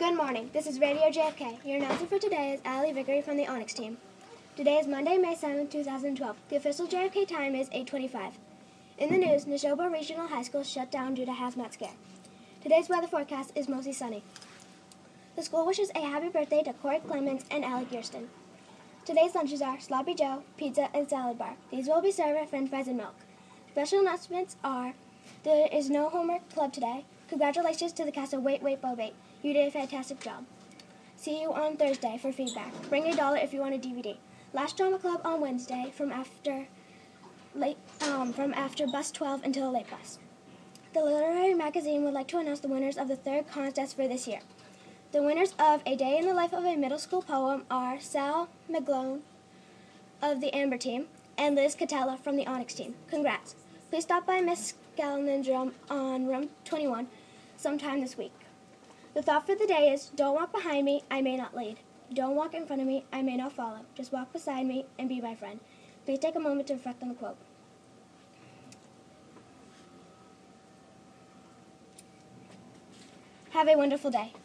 Good morning. This is Radio JFK. Your announcer for today is Allie Vickery from the Onyx team. Today is Monday, May 7, 2012. The official JFK time is 8:25. In the news, Neshoba Regional High School shut down due to hazmat scare. Today's weather forecast is mostly sunny. The school wishes a happy birthday to Corey Clemens and Alec Gearston. Today's lunches are Sloppy Joe, pizza, and salad bar. These will be served at French fries and milk. Special announcements are there is no homework club today. Congratulations to the cast of Wait, Wait, Bo Bait. You did a fantastic job. See you on Thursday for feedback. Bring $1 if you want a DVD. Last drama club on Wednesday from after bus 12 until a late bus. The Literary Magazine would like to announce the winners of the third contest for this year. The winners of A Day in the Life of a Middle School Poem are Sal McGlone of the Amber team and Liz Catella from the Onyx team. Congrats. Please stop by Miss Gallindrum on room 21 sometime this week. The thought for the day is, don't walk behind me, I may not lead. Don't walk in front of me, I may not follow. Just walk beside me and be my friend. Please take a moment to reflect on the quote. Have a wonderful day.